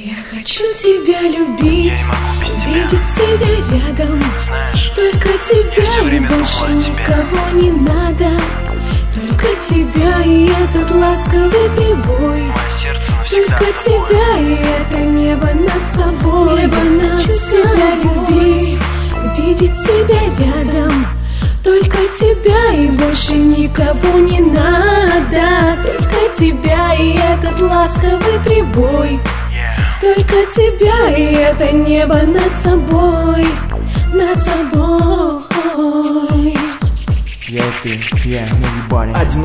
Я хочу тебя любить, видеть тебя рядом. Только тебя и больше никого не надо. Только тебя и этот ласковый прибой. Только тебя и это небо над собой. Небо над себя любить, видеть тебя рядом. Только тебя и больше никого не надо. Только тебя и этот ласковый прибой. Только тебя и это небо над собой. Над собой. Я и ты, я, nobody.